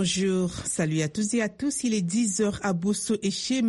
Bonjour, salut à tous et à tous. Il est 10h à Bosso et chez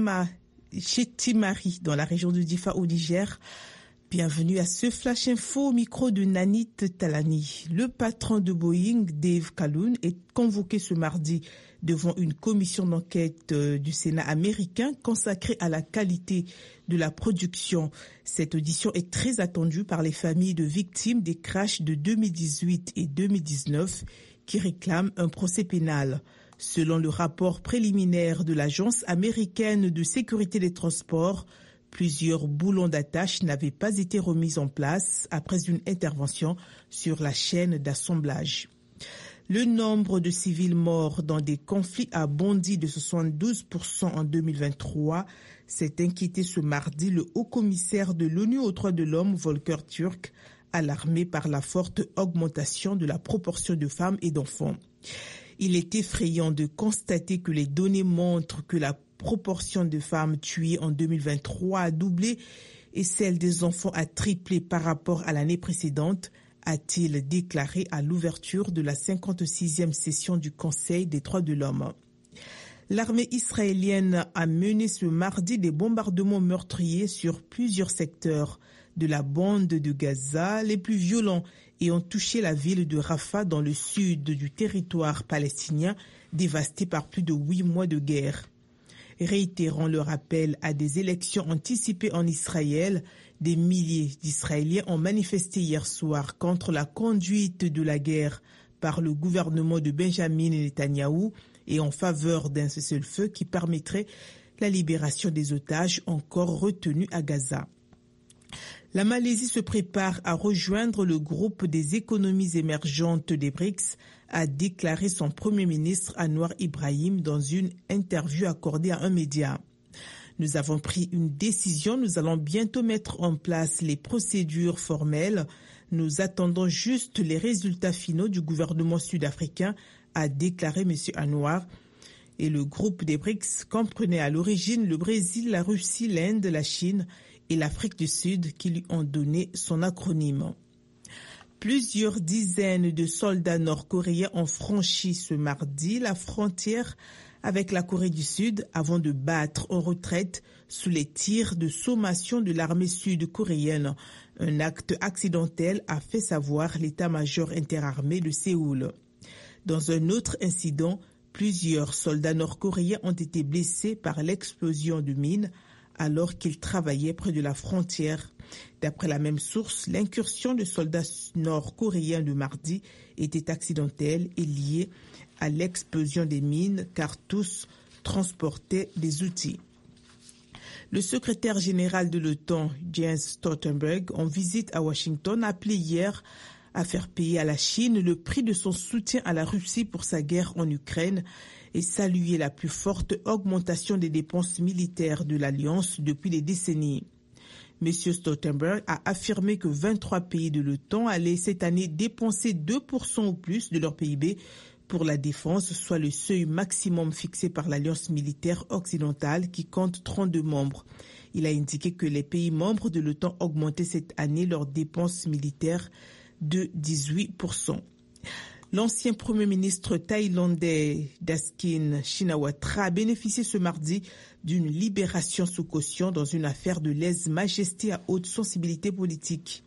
Timari, dans la région de Difa au Niger. Bienvenue à ce Flash Info au micro de Nanit Talani. Le patron de Boeing, Dave Calhoun, est convoqué ce mardi devant une commission d'enquête du Sénat américain consacrée à la qualité de la production. Cette audition est très attendue par les familles de victimes des crashs de 2018 et 2019 qui réclament un procès pénal. Selon le rapport préliminaire de l'Agence américaine de sécurité des transports, plusieurs boulons d'attache n'avaient pas été remis en place après une intervention sur la chaîne d'assemblage. Le nombre de civils morts dans des conflits a bondi de 72% en 2023. S'est inquiété ce mardi le haut-commissaire de l'ONU aux droits de l'homme, Volker Turk, alarmé par la forte augmentation de la proportion de femmes et d'enfants. Il est effrayant de constater que les données montrent que la proportion de femmes tuées en 2023 a doublé et celle des enfants a triplé par rapport à l'année précédente, a-t-il déclaré à l'ouverture de la 56e session du Conseil des droits de l'homme. L'armée israélienne a mené ce mardi des bombardements meurtriers sur plusieurs secteurs de la bande de Gaza, les plus violents ayant touché la ville de Rafah dans le sud du territoire palestinien dévasté par plus de 8 mois de guerre. Réitérant le rappel à des élections anticipées en Israël, des milliers d'Israéliens ont manifesté hier soir contre la conduite de la guerre par le gouvernement de Benjamin Netanyahou et en faveur d'un cessez-le-feu qui permettrait la libération des otages encore retenus à Gaza. La Malaisie se prépare à rejoindre le groupe des économies émergentes des BRICS, a déclaré son Premier ministre Anwar Ibrahim dans une interview accordée à un média. Nous avons pris une décision, nous allons bientôt mettre en place les procédures formelles. Nous attendons juste les résultats finaux du gouvernement sud-africain, a déclaré M. Anwar. Et le groupe des BRICS comprenait à l'origine le Brésil, la Russie, l'Inde, la Chine et l'Afrique du Sud qui lui ont donné son acronyme. Plusieurs dizaines de soldats nord-coréens ont franchi ce mardi la frontière avec la Corée du Sud avant de battre en retraite sous les tirs de sommation de l'armée sud-coréenne. Un acte accidentel a fait savoir l'état-major interarmé de Séoul. Dans un autre incident, plusieurs soldats nord-coréens ont été blessés par l'explosion de mines alors qu'ils travaillaient près de la frontière. D'après la même source, l'incursion de soldats nord-coréens de mardi était accidentelle et liée à l'explosion des mines car tous transportaient des outils. Le secrétaire général de l'OTAN, Jens Stoltenberg, en visite à Washington, a appelé hier à faire payer à la Chine le prix de son soutien à la Russie pour sa guerre en Ukraine et saluer la plus forte augmentation des dépenses militaires de l'Alliance depuis des décennies. M. Stoltenberg a affirmé que 23 pays de l'OTAN allaient cette année dépenser 2% ou plus de leur PIB pour la défense, soit le seuil maximum fixé par l'Alliance militaire occidentale qui compte 32 membres. Il a indiqué que les pays membres de l'OTAN augmentaient cette année leurs dépenses militaires de 18%. L'ancien Premier ministre thaïlandais Daskin Shinawatra a bénéficié ce mardi d'une libération sous caution dans une affaire de lèse-majesté à haute sensibilité politique.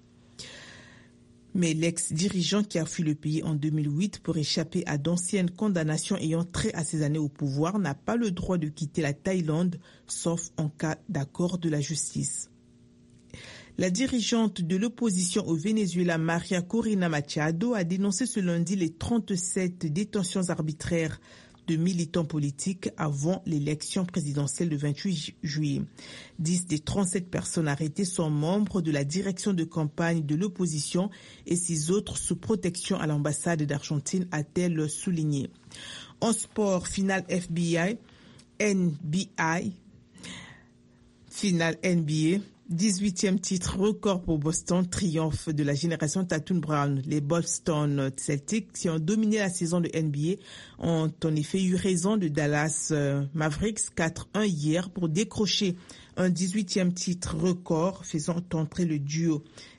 Mais l'ex-dirigeant qui a fui le pays en 2008 pour échapper à d'anciennes condamnations ayant trait à ses années au pouvoir n'a pas le droit de quitter la Thaïlande, sauf en cas d'accord de la justice. La dirigeante de l'opposition au Venezuela, Maria Corina Machado, a dénoncé ce lundi les 37 détentions arbitraires de militants politiques avant l'élection présidentielle du 28 juillet. 10 des 37 personnes arrêtées sont membres de la direction de campagne de l'opposition et 6 autres sous protection à l'ambassade d'Argentine, a-t-elle souligné. En sport, finale finale NBA. 18e titre record pour Boston, triomphe de la génération Tatum Brown. Les Boston Celtics, qui ont dominé la saison de NBA, ont en effet eu raison de Dallas Mavericks 4-1 hier pour décrocher un 18e titre record, faisant entrer le duo